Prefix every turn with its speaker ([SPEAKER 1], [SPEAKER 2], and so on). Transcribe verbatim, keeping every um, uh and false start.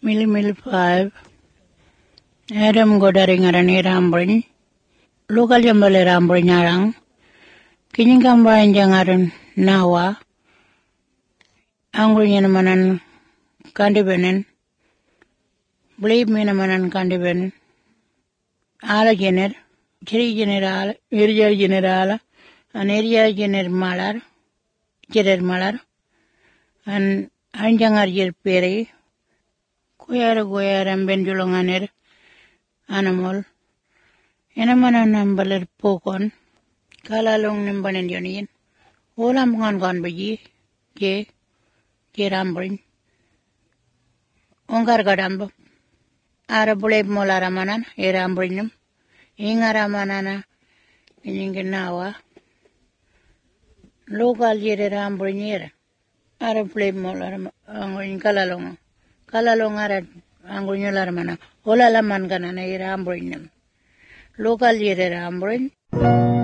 [SPEAKER 1] Mili Mili five. Adam Godaring Arani Rambrin. Local Jambale Rambrin Arang. Kinikamba Jangaran Nawa. Angry Yanamanan Kandibenin. Believe me Namanan Kandiben. Ala Gener. Chiri General. Area General. An area Gener Malar. Gerer Malar. And Anjangar Yer Peri. Kuyara Goyar and Benjulonganer. Animal. Enamana number pokon. Kala long number in Union. All I'm gone gone by ye. Ye. Ye rambling. Ungar Gadamba. Arabule Molaramanan. Ye ramblinum. Ingaramanana. Inganawa. Local Yer rambling. Arabule Molar. In Kalalong. Kalalong Arab. Angunularmana. Ola la mangana na rambling. Local Yer rambling.